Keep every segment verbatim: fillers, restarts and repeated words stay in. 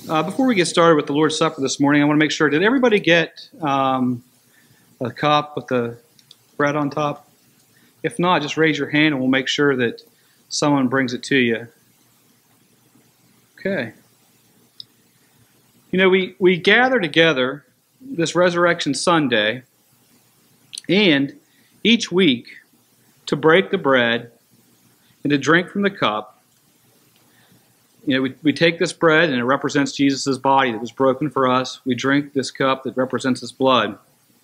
Uh, before we get started with the Lord's Supper this morning, I want to make sure, did everybody get um, a cup with the bread on top? If not, just raise your hand and we'll make sure that someone brings it to you. Okay. You know, we, we gather together this Resurrection Sunday and each week to break the bread and to drink from the cup. You know, we, we take this bread and it represents Jesus' body that was broken for us. We drink this cup that represents his blood.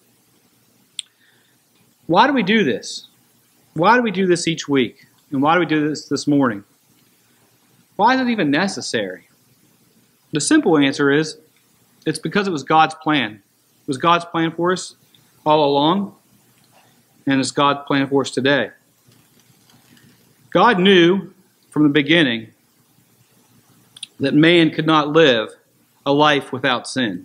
Why do we do this? Why do we do this each week? And why do we do this this morning? Why is it even necessary? The simple answer is, it's because it was God's plan. It was God's plan for us all along, and it's God's plan for us today. God knew from the beginning that man could not live a life without sin.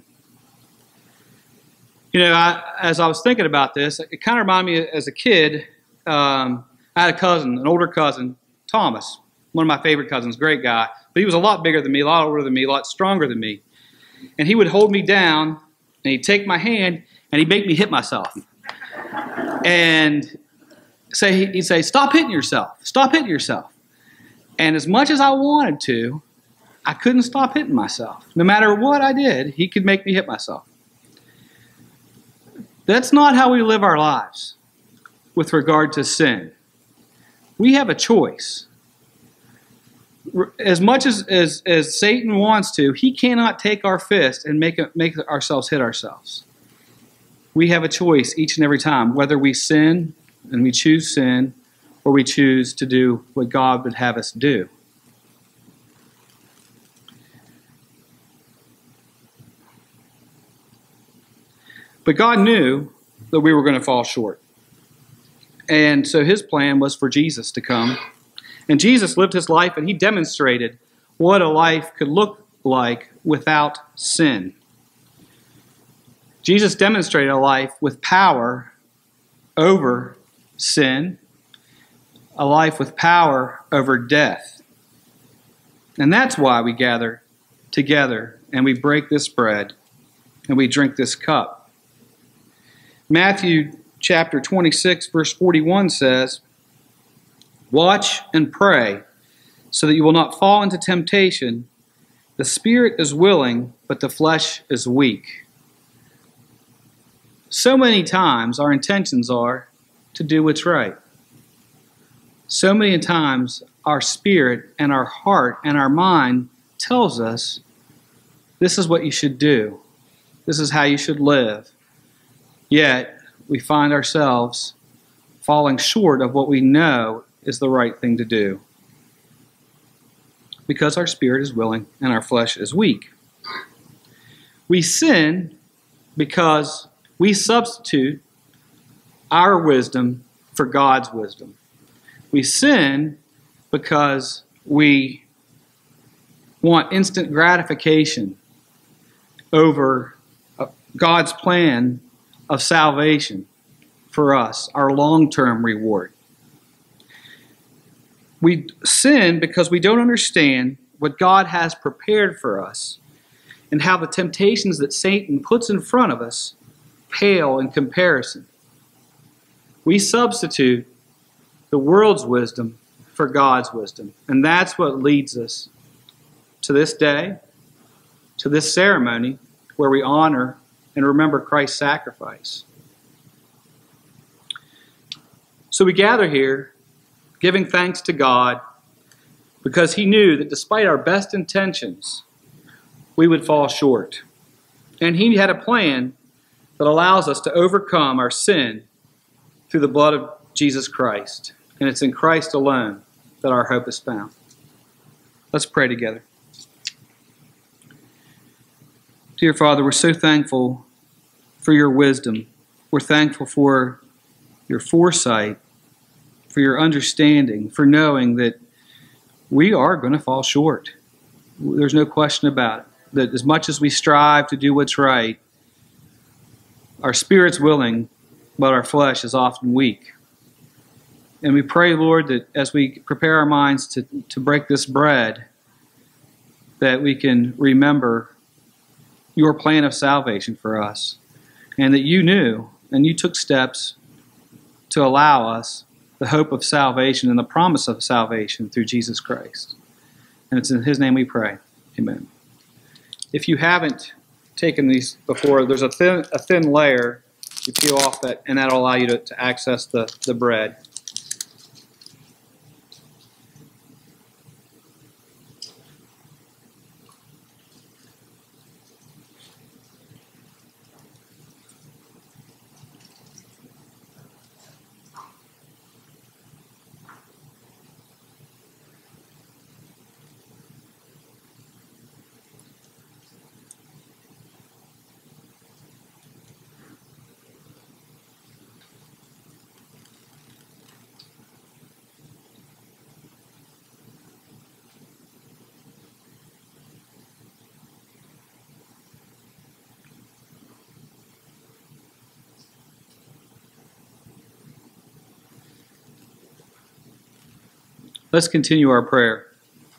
You know, I, as I was thinking about this, it kind of reminded me as a kid, um, I had a cousin, an older cousin, Thomas, one of my favorite cousins, great guy, but he was a lot bigger than me, a lot older than me, a lot stronger than me. And he would hold me down, and he'd take my hand, and he'd make me hit myself. And say, he'd say, stop hitting yourself, stop hitting yourself. And as much as I wanted to, I couldn't stop hitting myself. No matter what I did, he could make me hit myself. That's not how we live our lives with regard to sin. We have a choice. As much as, as, as Satan wants to, he cannot take our fist and make, it, make ourselves hit ourselves. We have a choice each and every time, whether we sin and we choose sin, or we choose to do what God would have us do. But God knew that we were going to fall short. And so his plan was for Jesus to come. And Jesus lived his life, and he demonstrated what a life could look like without sin. Jesus demonstrated a life with power over sin, a life with power over death. And that's why we gather together and we break this bread and we drink this cup. Matthew chapter twenty-six, verse forty-one says, "Watch and pray, so that you will not fall into temptation. The spirit is willing, but the flesh is weak." So many times our intentions are to do what's right. So many times our spirit and our heart and our mind tells us, this is what you should do. This is how you should live. Yet, we find ourselves falling short of what we know is the right thing to do, because our spirit is willing and our flesh is weak. We sin because we substitute our wisdom for God's wisdom. We sin because we want instant gratification over God's plan of salvation for us, our long-term reward. We sin because we don't understand what God has prepared for us and how the temptations that Satan puts in front of us pale in comparison. We substitute the world's wisdom for God's wisdom, and that's what leads us to this day, to this ceremony where we honor and remember Christ's sacrifice. So we gather here giving thanks to God because he knew that despite our best intentions, we would fall short. And he had a plan that allows us to overcome our sin through the blood of Jesus Christ. And it's in Christ alone that our hope is found. Let's pray together. Dear Father, we're so thankful for your wisdom. We're thankful for your foresight, for your understanding, for knowing that we are going to fall short. There's no question about it. That as much as we strive to do what's right, our spirit's willing, but our flesh is often weak. And we pray, Lord, that as we prepare our minds to, to break this bread, that we can remember your plan of salvation for us, and that you knew and you took steps to allow us the hope of salvation and the promise of salvation through Jesus Christ. And it's in his name we pray. Amen. If you haven't taken these before, there's a thin, a thin layer you peel off that, and that'll allow you to, to access the, the bread. Let's continue our prayer.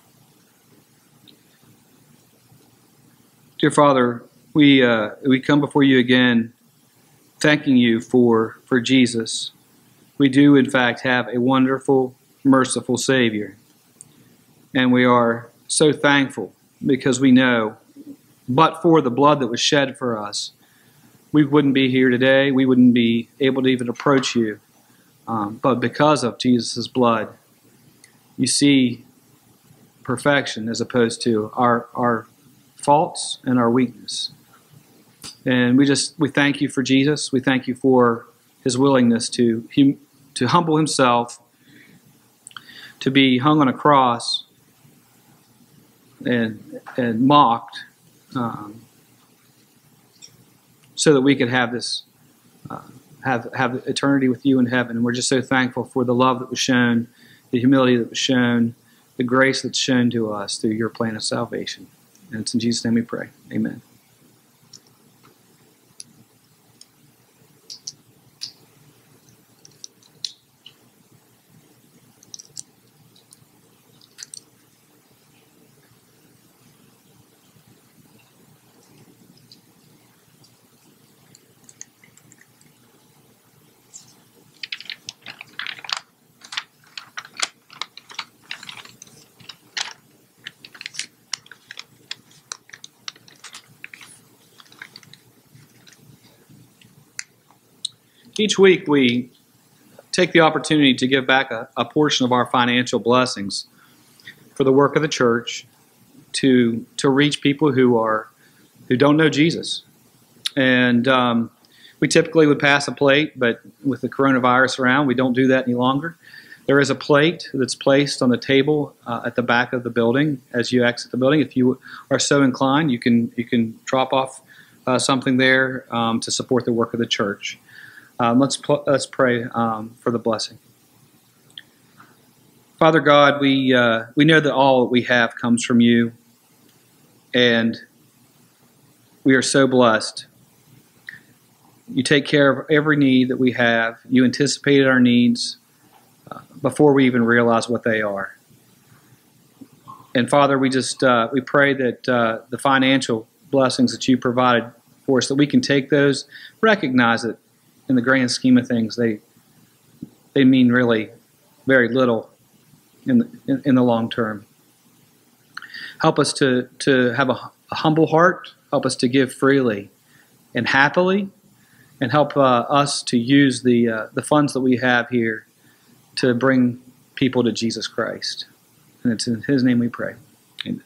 Dear Father, we uh, we come before you again, thanking you for, for Jesus. We do, in fact, have a wonderful, merciful Savior. And we are so thankful because we know, but for the blood that was shed for us, we wouldn't be here today. We wouldn't be able to even approach you. Um, but because of Jesus' blood, you see perfection as opposed to our our faults and our weakness. And we just we thank you for Jesus. We thank you for his willingness to hum, to humble himself, to be hung on a cross and and mocked, um, so that we could have this uh, have have eternity with you in heaven. And we're just so thankful for the love that was shown, the humility that was shown, the grace that's shown to us through your plan of salvation. And it's in Jesus' name we pray. Amen. Each week we take the opportunity to give back a, a portion of our financial blessings for the work of the church to to reach people who are who don't know Jesus. And um, we typically would pass a plate, but with the coronavirus around, we don't do that any longer. There is a plate that's placed on the table uh, at the back of the building as you exit the building. If you are so inclined, you can you can drop off uh, something there um, to support the work of the church. Um, let's let's pray um, for the blessing. Father God, we uh, we know that all that we have comes from you, and we are so blessed. You take care of every need that we have. You anticipated our needs uh, before we even realize what they are. And Father, we just uh, we pray that uh, the financial blessings that you provided for us, that we can take those, recognize it. In the grand scheme of things, they they mean really very little in the, in, in the long term. Help us to to have a, a humble heart. Help us to give freely and happily, and help uh, us to use the uh, the funds that we have here to bring people to Jesus Christ. And it's in His name we pray. Amen.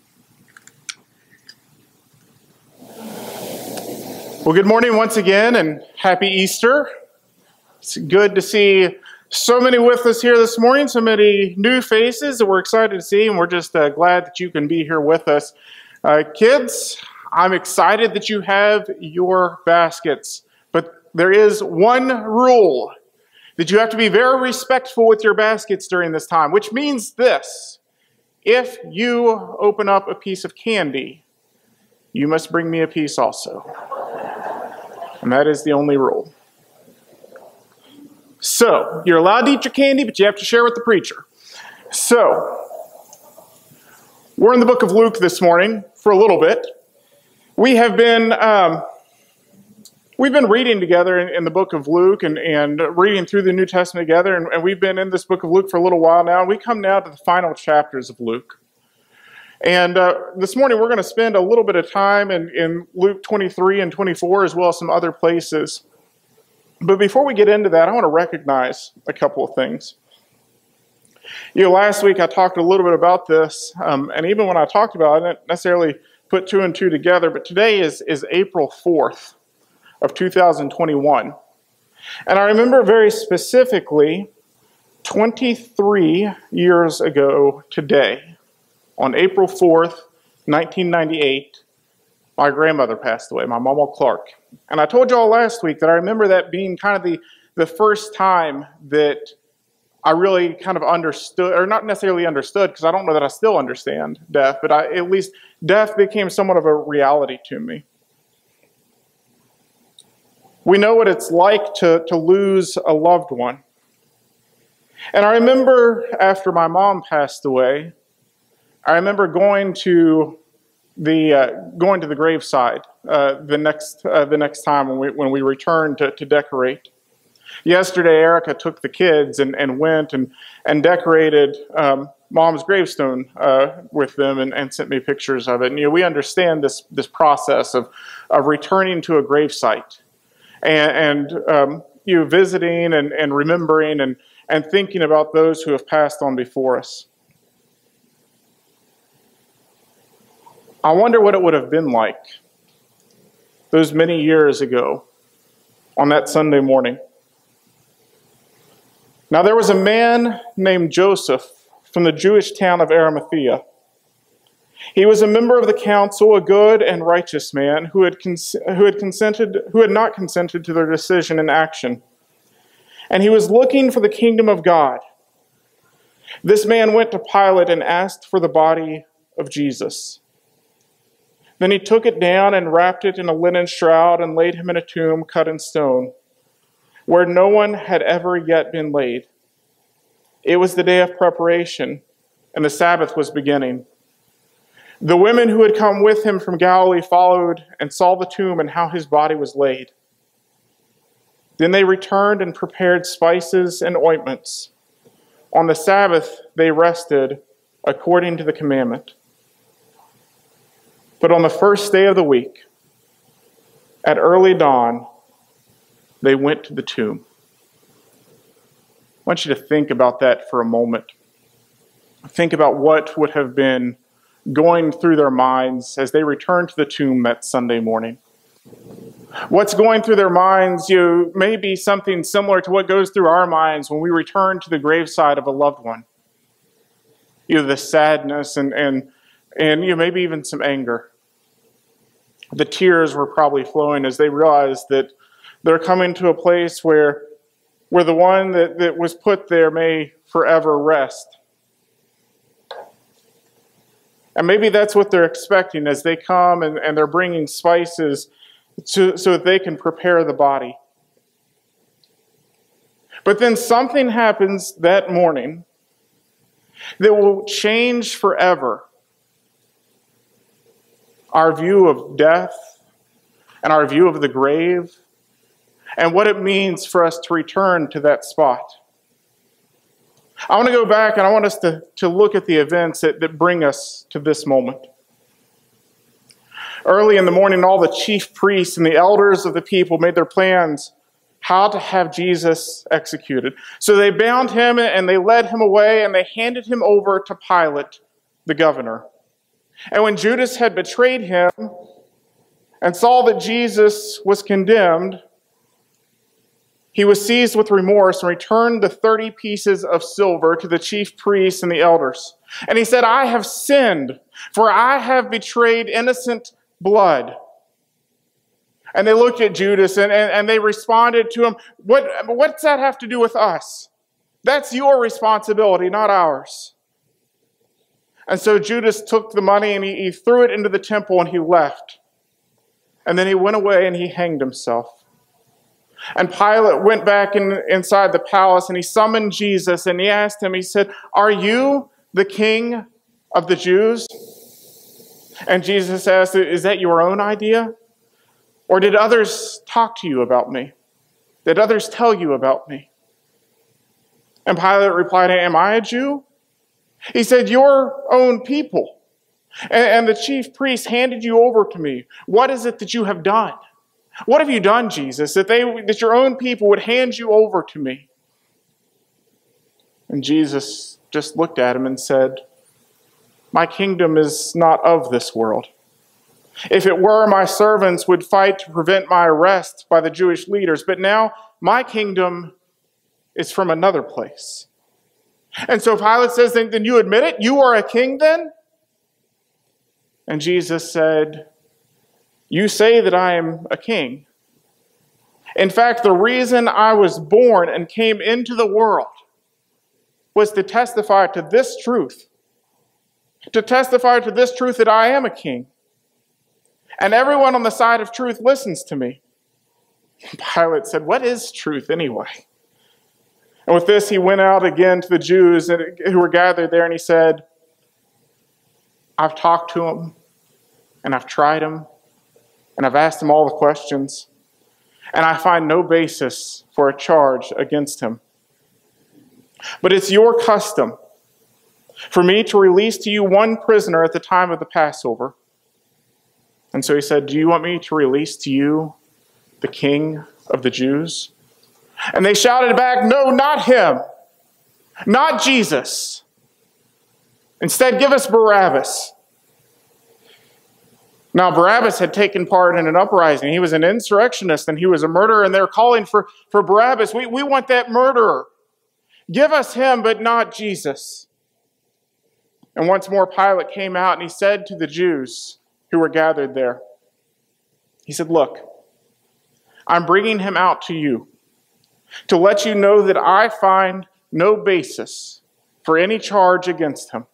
Well, good morning once again, and happy Easter. It's good to see so many with us here this morning, so many new faces that we're excited to see, and we're just uh, glad that you can be here with us. Uh, kids, I'm excited that you have your baskets, but there is one rule, that you have to be very respectful with your baskets during this time, which means this: if you open up a piece of candy, you must bring me a piece also. And that is the only rule. So, you're allowed to eat your candy, but you have to share with the preacher. So, We're in the book of Luke this morning for a little bit. We have been um, we've been reading together in, in the book of Luke and, and reading through the New Testament together, and, and we've been in this book of Luke for a little while now. We come now to the final chapters of Luke. And uh, this morning we're going to spend a little bit of time in, in Luke twenty-three and twenty-four, as well as some other places. But before we get into that, I want to recognize a couple of things. You know, last week I talked a little bit about this, um, and even when I talked about it, I didn't necessarily put two and two together, but today is, is April fourth of two thousand twenty-one. And I remember very specifically twenty-three years ago today, on April fourth, nineteen ninety-eight, my grandmother passed away, my Mama Clark. And I told you all last week that I remember that being kind of the, the first time that I really kind of understood, or not necessarily understood, because I don't know that I still understand death, but I, at least death became somewhat of a reality to me. We know what it's like to, to lose a loved one. And I remember after my mom passed away, I remember going to the uh, going to the graveside uh, the next uh, the next time when we when we returned to, to decorate. Yesterday, Erica took the kids and, and went and, and decorated um, Mom's gravestone uh, with them and, and sent me pictures of it. And, you know, we understand this this process of, of returning to a gravesite and, and um, you know, visiting and, and remembering and, and thinking about those who have passed on before us. I wonder what it would have been like those many years ago on that Sunday morning. Now there was a man named Joseph from the Jewish town of Arimathea. He was a member of the council, a good and righteous man who had cons- who had consented who had not consented to their decision and action. And he was looking for the kingdom of God. This man went to Pilate and asked for the body of Jesus. Then he took it down and wrapped it in a linen shroud and laid him in a tomb cut in stone, where no one had ever yet been laid. It was the day of preparation, and the Sabbath was beginning. The women who had come with him from Galilee followed and saw the tomb and how his body was laid. Then they returned and prepared spices and ointments. On the Sabbath they rested according to the commandment. But on the first day of the week, at early dawn, they went to the tomb. I want you to think about that for a moment. Think about what would have been going through their minds as they returned to the tomb that Sunday morning. What's going through their minds, you know, may be something similar to what goes through our minds when we return to the graveside of a loved one. You know, the sadness and, and, and you know, maybe even some anger. The tears were probably flowing as they realized that they're coming to a place where, where the one that, that was put there may forever rest. And maybe that's what they're expecting as they come and, and they're bringing spices to, so that they can prepare the body. But then something happens that morning that will change forever our view of death and our view of the grave and what it means for us to return to that spot. I want to go back and I want us to, to look at the events that, that bring us to this moment. Early in the morning, all the chief priests and the elders of the people made their plans how to have Jesus executed. So they bound him and they led him away and they handed him over to Pilate, the governor. And when Judas had betrayed him and saw that Jesus was condemned, he was seized with remorse and returned the thirty pieces of silver to the chief priests and the elders. And he said, I have sinned, for I have betrayed innocent blood. And they looked at Judas and, and, and they responded to him, what, what's that have to do with us? That's your responsibility, not ours. And so Judas took the money and he, he threw it into the temple and he left. And then he went away and he hanged himself. And Pilate went back in, inside the palace and he summoned Jesus and he asked him, he said, are you the king of the Jews? And Jesus asked, is that your own idea? Or did others talk to you about me? Did others tell you about me? And Pilate replied, am I a Jew? He said, your own people. And the chief priests handed you over to me. What is it that you have done? What have you done, Jesus, that they, that your own people would hand you over to me? And Jesus just looked at him and said, my kingdom is not of this world. If it were, my servants would fight to prevent my arrest by the Jewish leaders. But now my kingdom is from another place. And so Pilate says, then, then you admit it? You are a king then? And Jesus said, you say that I am a king. In fact, the reason I was born and came into the world was to testify to this truth. To testify to this truth that I am a king. And everyone on the side of truth listens to me. Pilate said, what is truth anyway? And with this, he went out again to the Jews who were gathered there, and he said, I've talked to them, and I've tried them, and I've asked him all the questions, and I find no basis for a charge against him. But it's your custom for me to release to you one prisoner at the time of the Passover. And so he said, do you want me to release to you the King of the Jews? And they shouted back, no, not him, not Jesus. Instead, give us Barabbas. Now, Barabbas had taken part in an uprising. He was an insurrectionist and he was a murderer, and they're calling for, for Barabbas. We, we want that murderer. Give us him, but not Jesus. And once more, Pilate came out and he said to the Jews who were gathered there, he said, look, I'm bringing him out to you to let you know that I find no basis for any charge against him.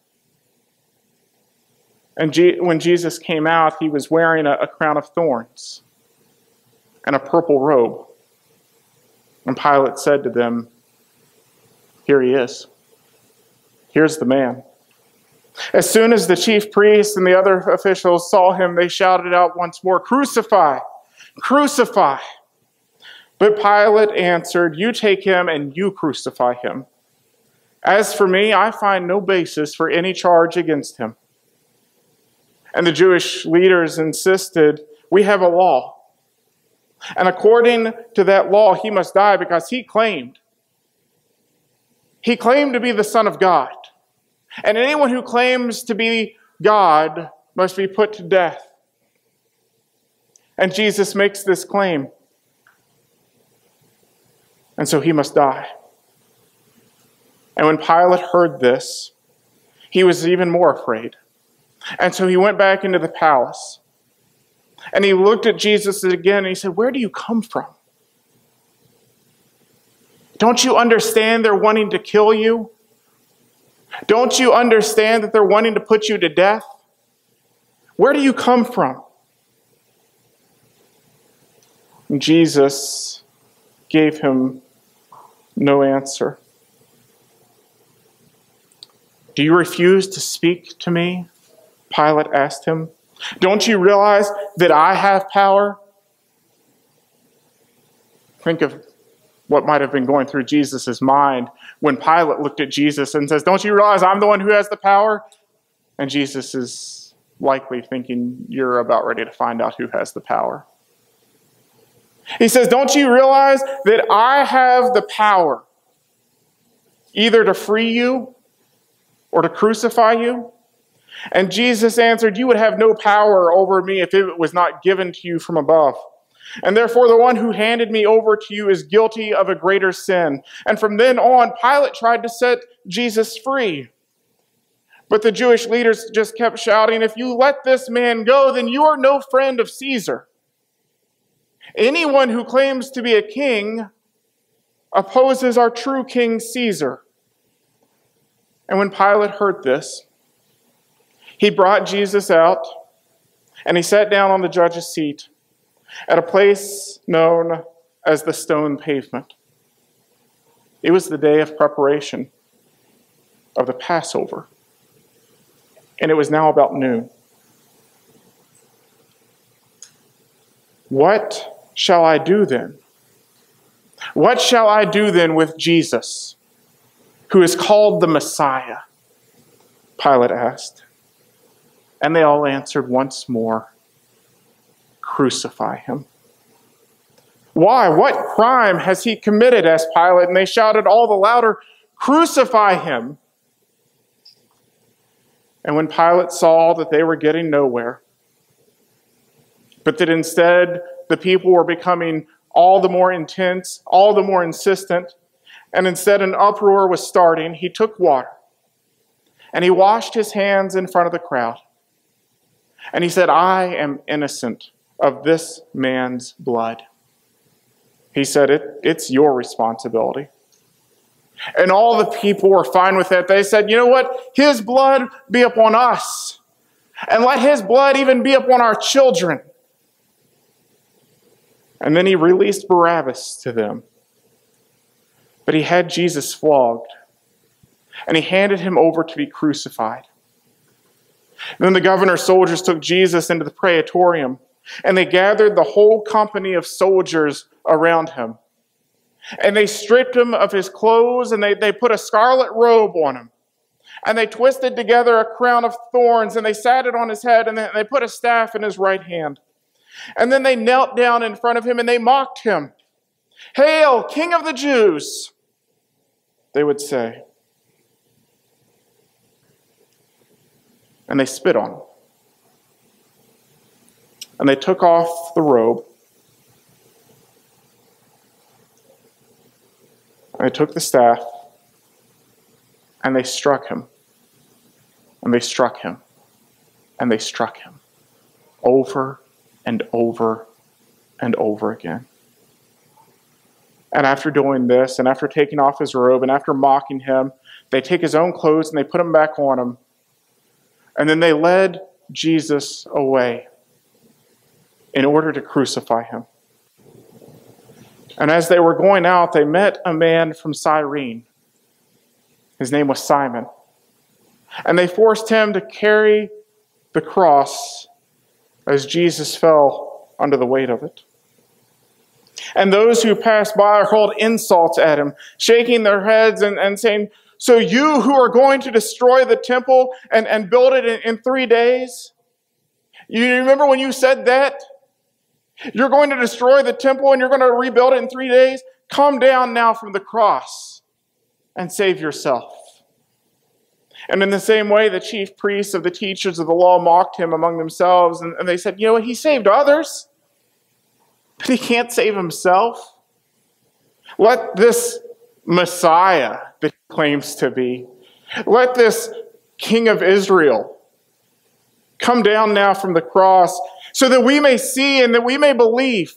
And G- when Jesus came out, he was wearing a, a crown of thorns and a purple robe. And Pilate said to them, here he is. Here's the man. As soon as the chief priests and the other officials saw him, they shouted out once more, crucify, crucify. But Pilate answered, you take him and you crucify him. As for me, I find no basis for any charge against him. And the Jewish leaders insisted, we have a law. And according to that law, he must die because he claimed. He claimed to be the Son of God. And anyone who claims to be God must be put to death. And Jesus makes this claim. And so he must die. And when Pilate heard this, he was even more afraid. And so he went back into the palace. And he looked at Jesus again and he said, where do you come from? Don't you understand they're wanting to kill you? Don't you understand that they're wanting to put you to death? Where do you come from? And Jesus gave him no answer. Do you refuse to speak to me? Pilate asked him. Don't you realize that I have power? Think of what might have been going through Jesus' mind when Pilate looked at Jesus and says, don't you realize I'm the one who has the power? And Jesus is likely thinking, you're about ready to find out who has the power. He says, don't you realize that I have the power either to free you or to crucify you? And Jesus answered, you would have no power over me if it was not given to you from above. And therefore the one who handed me over to you is guilty of a greater sin. And from then on, Pilate tried to set Jesus free. But the Jewish leaders just kept shouting, if you let this man go, then you are no friend of Caesar. Anyone who claims to be a king opposes our true king Caesar. And when Pilate heard this, he brought Jesus out and he sat down on the judge's seat at a place known as the Stone Pavement. It was the day of preparation of the Passover, and it was now about noon. "What shall I do then? What shall I do then with Jesus, who is called the Messiah?" Pilate asked. And they all answered once more, "Crucify him." "Why? What crime has he committed?" asked Pilate, and they shouted all the louder, "Crucify him!" And when Pilate saw that they were getting nowhere, but that instead the people were becoming all the more intense, all the more insistent, and instead an uproar was starting, he took water, and he washed his hands in front of the crowd. And he said, "I am innocent of this man's blood." He said, it, it's your responsibility. And all the people were fine with it. They said, "You know what? His blood be upon us. And let his blood even be upon our children." And then he released Barabbas to them. But he had Jesus flogged. And he handed him over to be crucified. And then the governor's soldiers took Jesus into the praetorium. And they gathered the whole company of soldiers around him. And they stripped him of his clothes, and they, they put a scarlet robe on him. And they twisted together a crown of thorns, and they sat it on his head, and they, they put a staff in his right hand. And then they knelt down in front of him, and they mocked him. "Hail, King of the Jews!" they would say. And they spit on him. And they took off the robe. And they took the staff. And they struck him. And they struck him. And they struck him. Over and over and over again. And after doing this, and after taking off his robe, and after mocking him, they take his own clothes and they put them back on him. And then they led Jesus away in order to crucify him. And as they were going out, they met a man from Cyrene. His name was Simon. And they forced him to carry the cross as Jesus fell under the weight of it. And those who passed by hurled insults at him, shaking their heads and, and saying, "So you who are going to destroy the temple and, and build it in, in three days? You remember when you said that? You're going to destroy the temple and you're going to rebuild it in three days? Come down now from the cross and save yourself." And in the same way, the chief priests of the teachers of the law mocked him among themselves, and, and they said, "You know what? He saved others, but he can't save himself. Let this Messiah that he claims to be, let this King of Israel come down now from the cross so that we may see and that we may believe."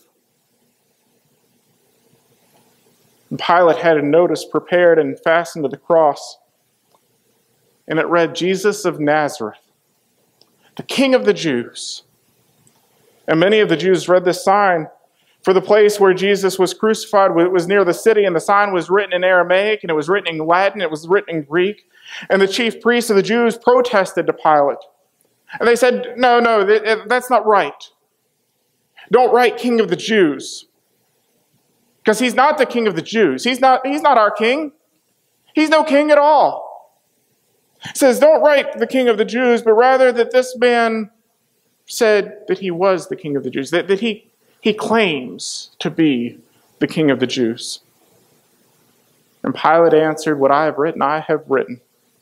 And Pilate had a notice prepared and fastened to the cross. And it read, "Jesus of Nazareth, the King of the Jews." And many of the Jews read this sign, for the place where Jesus was crucified was near the city, and the sign was written in Aramaic, and it was written in Latin, it was written in Greek. And the chief priests of the Jews protested to Pilate. And they said, "No, no, that's not right. Don't write King of the Jews. Because he's not the King of the Jews. He's not, he's not our king. He's no king at all. It says, don't write the King of the Jews, but rather that this man said that he was the King of the Jews, that, that he, he claims to be the King of the Jews." And Pilate answered, "What I have written, I have written."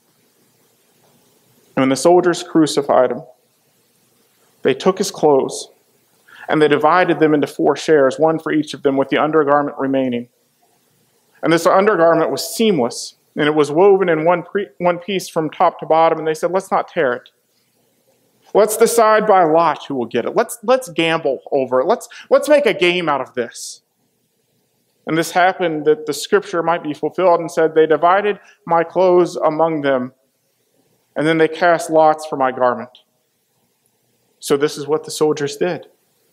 And when the soldiers crucified him, they took his clothes, and they divided them into four shares, one for each of them, with the undergarment remaining. And this undergarment was seamless, and it was woven in one, pre- one piece from top to bottom. And they said, "Let's not tear it. Let's decide by lot who will get it. Let's, let's gamble over it. Let's, let's make a game out of this." And this happened that the scripture might be fulfilled, and said, "They divided my clothes among them, and then they cast lots for my garment." So this is what the soldiers did.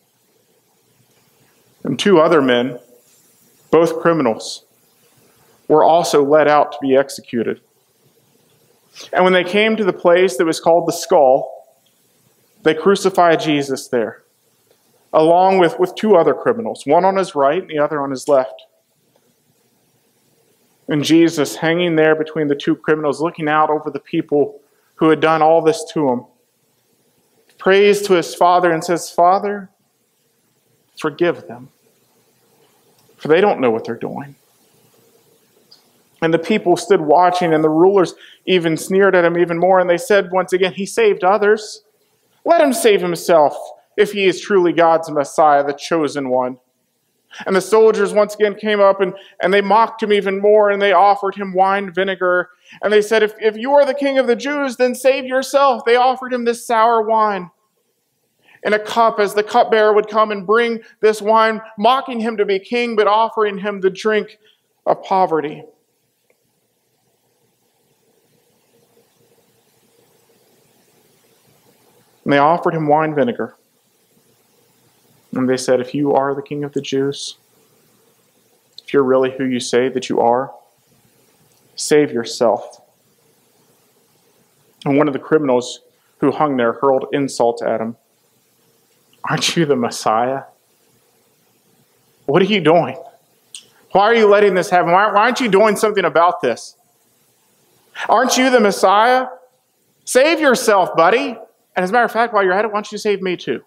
And two other men, both criminals, were also led out to be executed. And when they came to the place that was called the Skull, they crucified Jesus there, along with, with two other criminals, one on his right and the other on his left. And Jesus, hanging there between the two criminals, looking out over the people who had done all this to him, prays to his Father and says, Father, forgive them, for they don't know what they're doing. And the people stood watching, and the rulers even sneered at him even more, and they said once again, he saved others. Let him save himself if he is truly God's Messiah, the chosen one. And the soldiers once again came up, and, and they mocked him even more, and they offered him wine vinegar. And they said, if, if you are the king of the Jews, then save yourself. They offered him this sour wine in a cup, as the cupbearer would come and bring this wine, mocking him to be king, but offering him the drink of poverty. And they offered him wine vinegar. And they said, if you are the king of the Jews, if you're really who you say that you are, save yourself. And one of the criminals who hung there hurled insult at him. Aren't you the Messiah? What are you doing? Why are you letting this happen? Why, why aren't you doing something about this? Aren't you the Messiah? Save yourself, buddy. And as a matter of fact, while you're at it, why don't you save me too?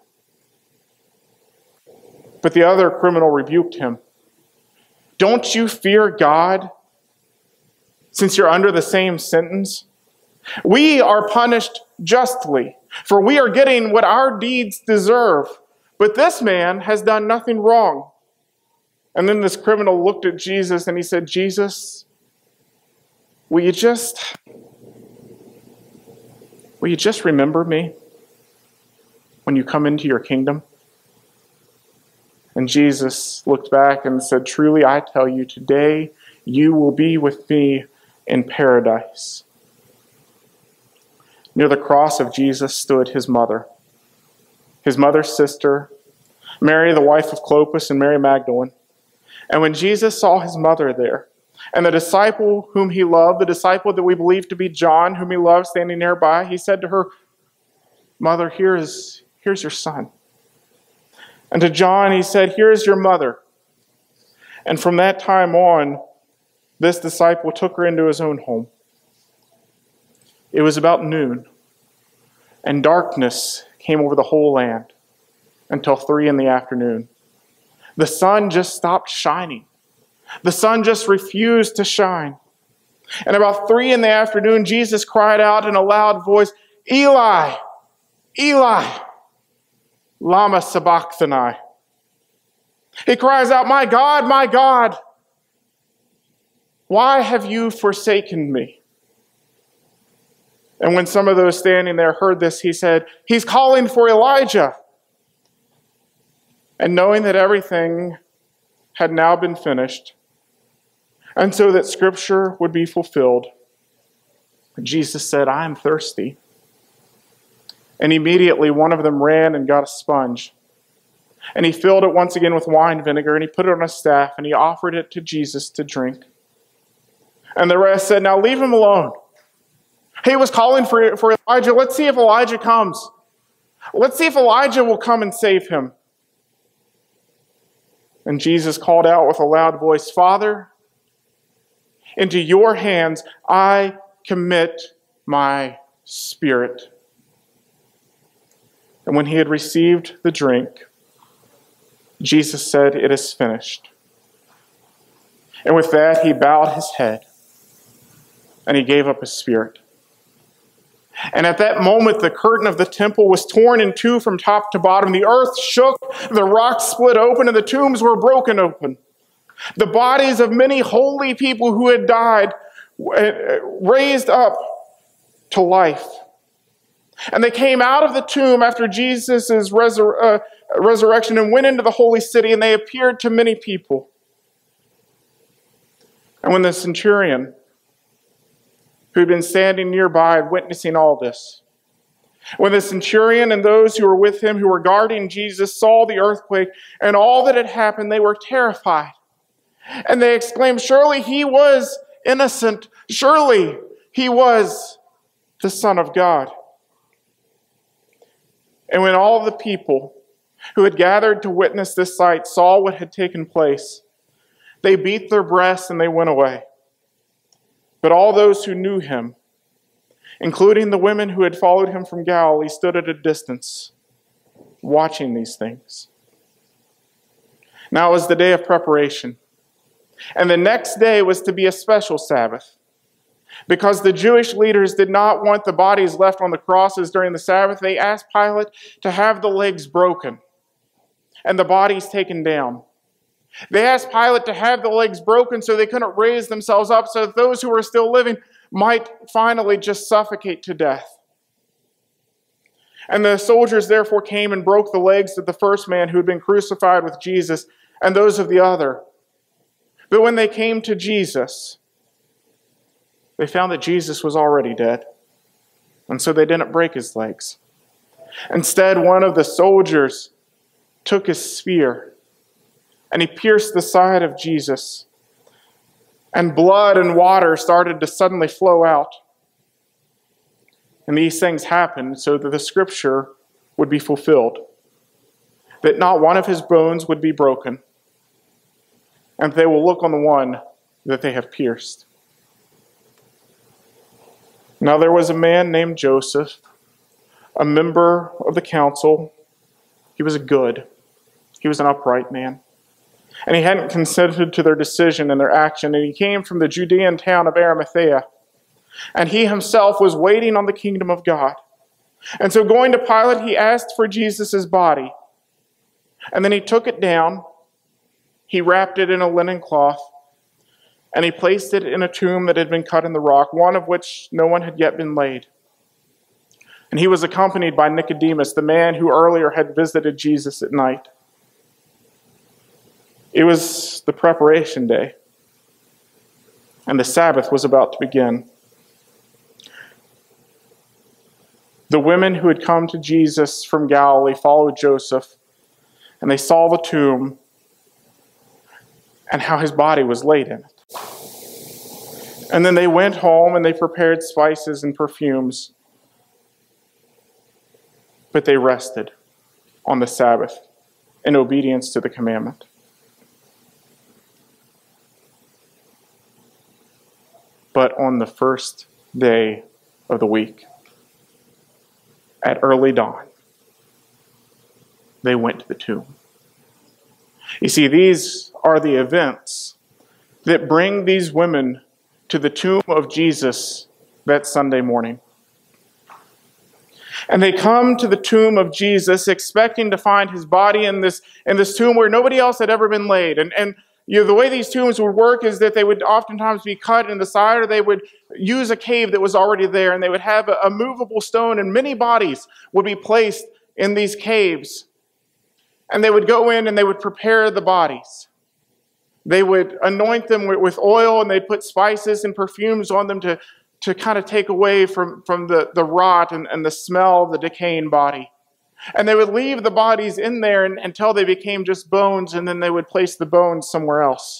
But the other criminal rebuked him. Don't you fear God, since you're under the same sentence? We are punished justly, for we are getting what our deeds deserve. But this man has done nothing wrong. And then this criminal looked at Jesus and he said, Jesus, will you just, will you just remember me when you come into your kingdom? And Jesus looked back and said, truly, I tell you, today you will be with me in paradise. Near the cross of Jesus stood his mother, his mother's sister, Mary, the wife of Clopas, and Mary Magdalene. And when Jesus saw his mother there, and the disciple whom he loved, the disciple that we believe to be John, whom he loved, standing nearby, he said to her, Mother, here is, here's your son. And to John he said, here is your mother. And from that time on, this disciple took her into his own home. It was about noon, and darkness came over the whole land until three in the afternoon. The sun just stopped shining. The sun just refused to shine. And about three in the afternoon, Jesus cried out in a loud voice, Eli, Eli, lama sabachthani. He cries out, my God, my God, why have you forsaken me? And when some of those standing there heard this, he said, he's calling for Elijah. And knowing that everything had now been finished, and so that Scripture would be fulfilled, Jesus said, I am thirsty. And immediately one of them ran and got a sponge. And he filled it once again with wine vinegar, and he put it on a staff, and he offered it to Jesus to drink. And the rest said, now leave him alone. He was calling for, for Elijah. Let's see if Elijah comes. Let's see if Elijah will come and save him. And Jesus called out with a loud voice, Father, into your hands I commit my spirit. And when he had received the drink, Jesus said, it is finished. And with that, he bowed his head and he gave up his spirit. And at that moment, the curtain of the temple was torn in two from top to bottom. The earth shook, the rocks split open, and the tombs were broken open. The bodies of many holy people who had died raised up to life. And they came out of the tomb after Jesus' resur- uh, resurrection and went into the holy city, and they appeared to many people. And when the centurion, who had been standing nearby witnessing all this, when the centurion and those who were with him, who were guarding Jesus, saw the earthquake and all that had happened, they were terrified. And they exclaimed, surely he was innocent. Surely he was the Son of God. And when all the people who had gathered to witness this sight, saw what had taken place. They beat their breasts and they went away. But all those who knew him, including the women who had followed him from Galilee, stood at a distance, watching these things. Now it was the day of preparation, and the next day was to be a special Sabbath. Because the Jewish leaders did not want the bodies left on the crosses during the Sabbath, they asked Pilate to have the legs broken and the bodies taken down. They asked Pilate to have the legs broken so they couldn't raise themselves up, so that those who were still living might finally just suffocate to death. And the soldiers therefore came and broke the legs of the first man who had been crucified with Jesus and those of the other. But when they came to Jesus, they found that Jesus was already dead. And so they didn't break his legs. Instead, one of the soldiers took his spear and he pierced the side of Jesus. And blood and water started to suddenly flow out. And these things happened so that the scripture would be fulfilled, that not one of his bones would be broken, and they will look on the one that they have pierced. Now there was a man named Joseph, a member of the council. He was a good, he was an upright man. And he hadn't consented to their decision and their action, and he came from the Judean town of Arimathea. And he himself was waiting on the kingdom of God. And so going to Pilate, he asked for Jesus' body. And then he took it down, he wrapped it in a linen cloth, and he placed it in a tomb that had been cut in the rock, one of which no one had yet been laid. And he was accompanied by Nicodemus, the man who earlier had visited Jesus at night. It was the preparation day, and the Sabbath was about to begin. The women who had come to Jesus from Galilee followed Joseph, and they saw the tomb and how his body was laid in it. And then they went home and they prepared spices and perfumes, but they rested on the Sabbath in obedience to the commandment. But on the first day of the week, at early dawn, they went to the tomb. You see, these are the events that bring these women to the tomb of Jesus that Sunday morning. And they come to the tomb of Jesus expecting to find his body in this, in this tomb where nobody else had ever been laid. And, and you know, the way these tombs would work is that they would oftentimes be cut in the side, or they would use a cave that was already there, and they would have a, a movable stone, and many bodies would be placed in these caves. And they would go in and they would prepare the bodies. They would anoint them with, with oil, and they'd put spices and perfumes on them to, to kind of take away from, from the, the rot and, and the smell of the decaying body. And they would leave the bodies in there and, until they became just bones, and then they would place the bones somewhere else.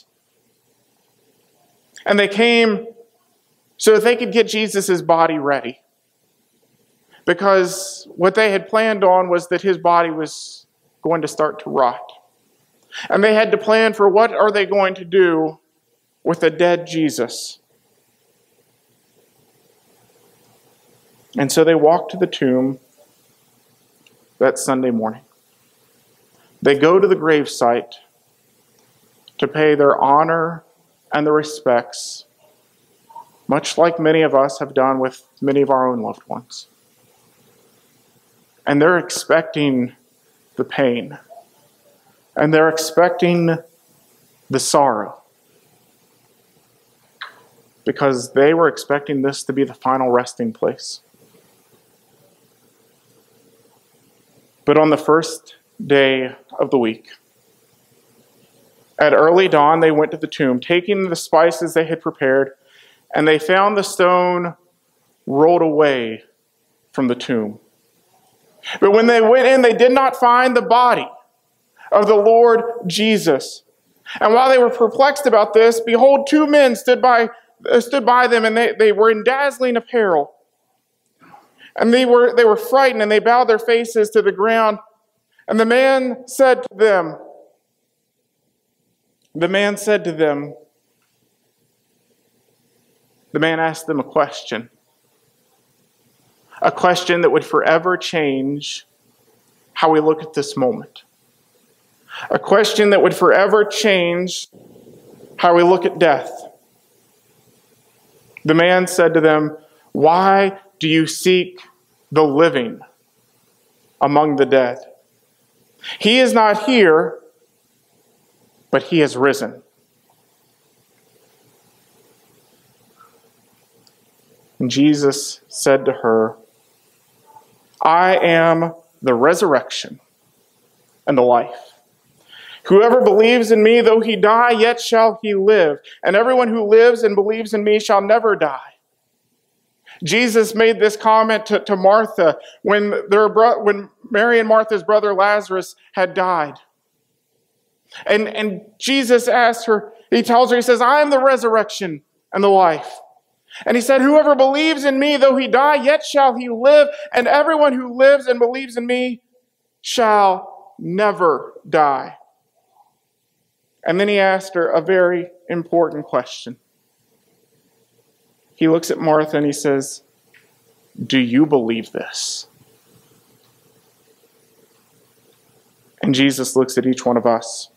And they came so that they could get Jesus' body ready. Because what they had planned on was that his body was going to start to rot. And they had to plan for what are they going to do with a dead Jesus. And so they walked to the tomb that Sunday morning. They go to the gravesite to pay their honor and their respects, much like many of us have done with many of our own loved ones. And they're expecting the pain. And they're expecting the sorrow. Because they were expecting this to be the final resting place. But on the first day of the week, at early dawn, they went to the tomb, taking the spices they had prepared, and they found the stone rolled away from the tomb. But when they went in, they did not find the body of the Lord Jesus. And while they were perplexed about this, behold, two men stood by, uh, stood by them, and they, they were in dazzling apparel. And they were, they were frightened, and they bowed their faces to the ground. And the man said to them, the man said to them, the man asked them a question. A question that would forever change how we look at this moment. A question that would forever change how we look at death. The man said to them, "Why do you seek the living among the dead? He is not here, but he has risen." And Jesus said to her, "I am the resurrection and the life. Whoever believes in me, though he die, yet shall he live. And everyone who lives and believes in me shall never die." Jesus made this comment to, to Martha when, their bro- when Mary and Martha's brother Lazarus had died. And, and Jesus asked her, he tells her, he says, "I am the resurrection and the life." And he said, "Whoever believes in me, though he die, yet shall he live. And everyone who lives and believes in me shall never die." And then he asked her a very important question. He looks at Martha and he says, "Do you believe this?" And Jesus looks at each one of us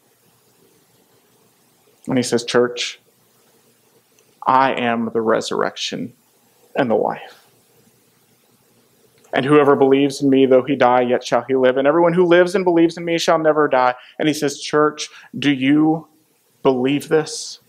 and he says, "Church, I am the resurrection and the life. And whoever believes in me, though he die, yet shall he live. And everyone who lives and believes in me shall never die." And he says, "Church, do you believe this?"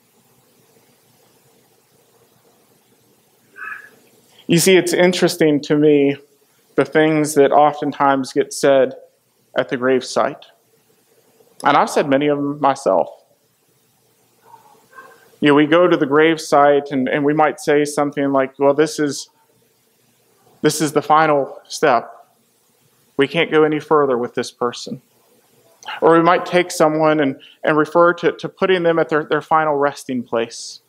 You see, it's interesting to me, the things that oftentimes get said at the gravesite. And I've said many of them myself. You know, we go to the gravesite and, and we might say something like, "Well, this is This is the final step. We can't go any further with this person." Or we might take someone and, and refer to, to putting them at their, their final resting place.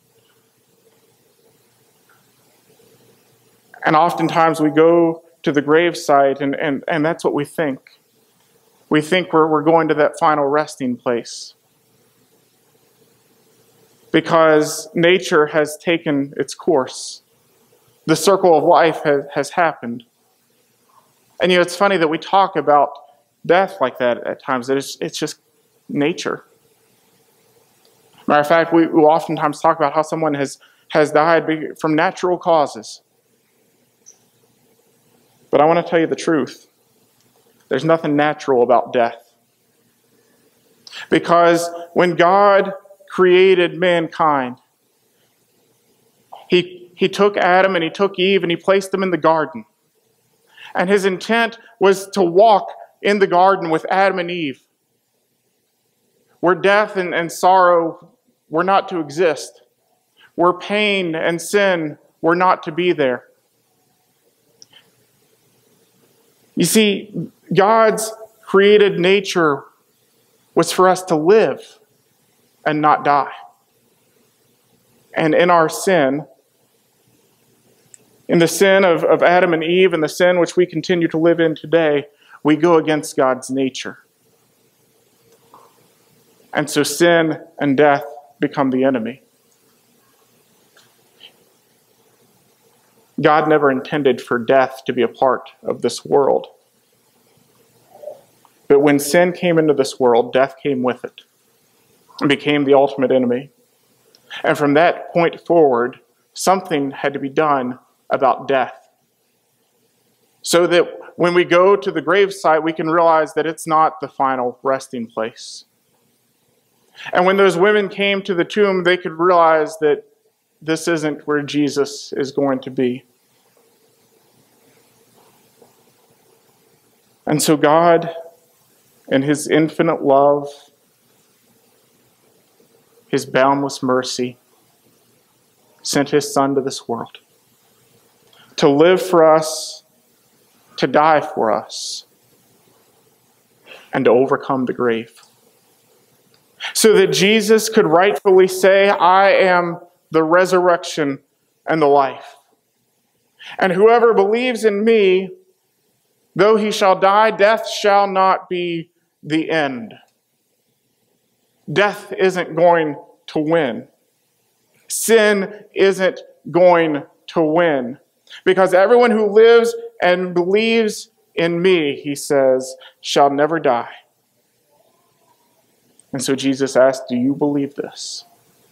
And oftentimes we go to the gravesite and, and, and that's what we think. We think we're, we're going to that final resting place. Because nature has taken its course. The circle of life has, has happened. And you know, it's funny that we talk about death like that at times. That it's, it's just nature. Matter of fact, we, we oftentimes talk about how someone has, has died from natural causes. But I want to tell you the truth. There's nothing natural about death. Because when God created mankind, He He took Adam and he took Eve and he placed them in the garden. And his intent was to walk in the garden with Adam and Eve, where death and, and sorrow were not to exist, where pain and sin were not to be there. You see, God's created nature was for us to live and not die. And in our sin, in the sin of, of Adam and Eve and the sin which we continue to live in today, we go against God's nature. And so sin and death become the enemy. God never intended for death to be a part of this world. But when sin came into this world, death came with it and became the ultimate enemy. And from that point forward, something had to be done about death. So that when we go to the gravesite, we can realize that it's not the final resting place. And when those women came to the tomb, they could realize that this isn't where Jesus is going to be. And so God, in His infinite love, His boundless mercy, sent His Son to this world to live for us, to die for us, and to overcome the grave. So that Jesus could rightfully say, "I am the resurrection and the life. And whoever believes in me, though he shall die, death shall not be the end. Death isn't going to win. Sin isn't going to win. Because everyone who lives and believes in me, he says, shall never die. And so Jesus asked, do you believe this?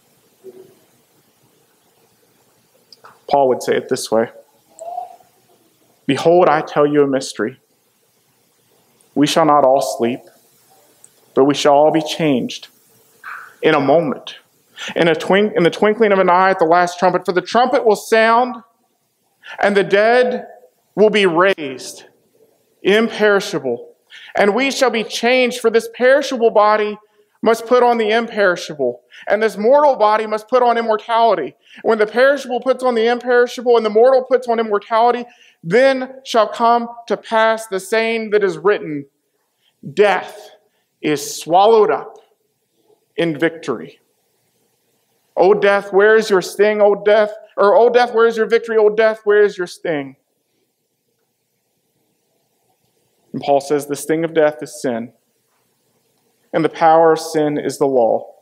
Paul would say it this way. Behold, I tell you a mystery. We shall not all sleep, but we shall all be changed in a moment, in a twink, in the twinkling of an eye at the last trumpet. For the trumpet will sound, and the dead will be raised, imperishable. And we shall be changed, for this perishable body must put on the imperishable, and this mortal body must put on immortality. When the perishable puts on the imperishable, and the mortal puts on immortality, then shall come to pass the saying that is written, death is swallowed up in victory. O death, where is your sting? O death, or O death, where is your victory? O death, where is your sting? And Paul says the sting of death is sin, and the power of sin is the law.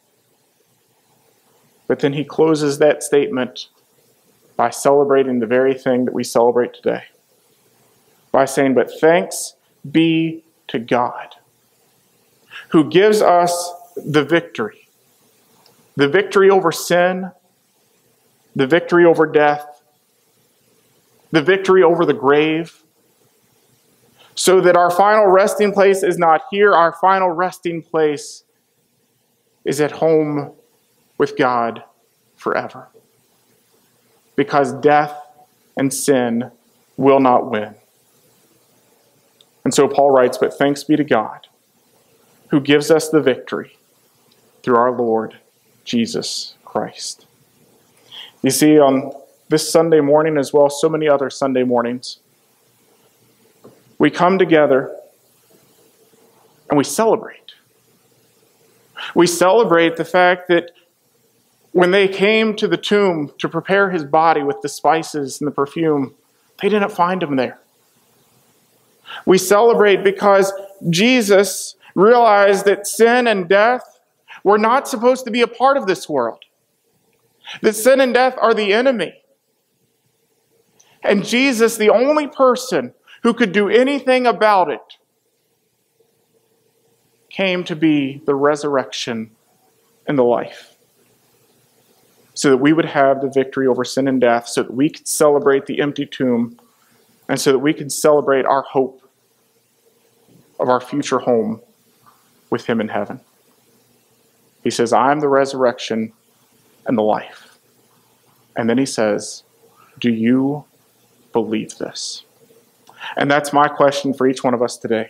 But then he closes that statement by celebrating the very thing that we celebrate today. By saying, but thanks be to God, who gives us the victory. The victory over sin, the victory over death, the victory over the grave, so that our final resting place is not here. Our final resting place is at home with God forever. Because death and sin will not win. And so Paul writes, but thanks be to God, who gives us the victory through our Lord Jesus Christ. You see, on this Sunday morning, as well as so many other Sunday mornings, we come together and we celebrate. We celebrate the fact that when they came to the tomb to prepare his body with the spices and the perfume, they didn't find him there. We celebrate because Jesus realized that sin and death were not supposed to be a part of this world. That sin and death are the enemy. And Jesus, the only person who could do anything about it, came to be the resurrection and the life. So that we would have the victory over sin and death, so that we could celebrate the empty tomb, and so that we could celebrate our hope of our future home with him in heaven. He says, I am the resurrection and the life. And then he says, do you believe this? And that's my question for each one of us today.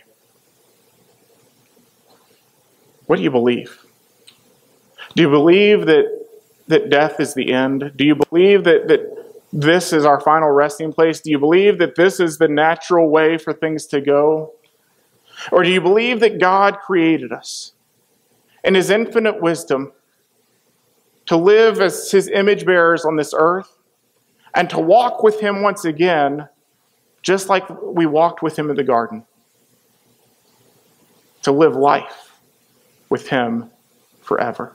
What do you believe? Do you believe that, that death is the end? Do you believe that, that this is our final resting place? Do you believe that this is the natural way for things to go? Or do you believe that God created us in his infinite wisdom to live as his image bearers on this earth and to walk with him once again, just like we walked with him in the garden? To live life with him forever.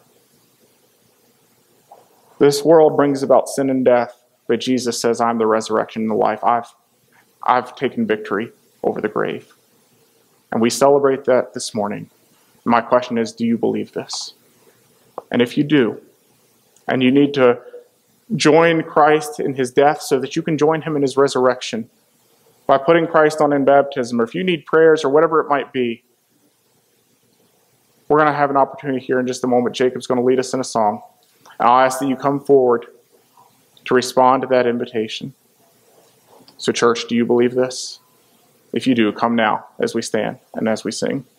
This world brings about sin and death, but Jesus says, I'm the resurrection and the life. I've, I've taken victory over the grave. And we celebrate that this morning. My question is, do you believe this? And if you do, and you need to join Christ in his death so that you can join him in his resurrection by putting Christ on in baptism, or if you need prayers or whatever it might be, we're going to have an opportunity here in just a moment. Jacob's going to lead us in a song. And I'll ask that you come forward to respond to that invitation. So church, do you believe this? If you do, come now as we stand and as we sing.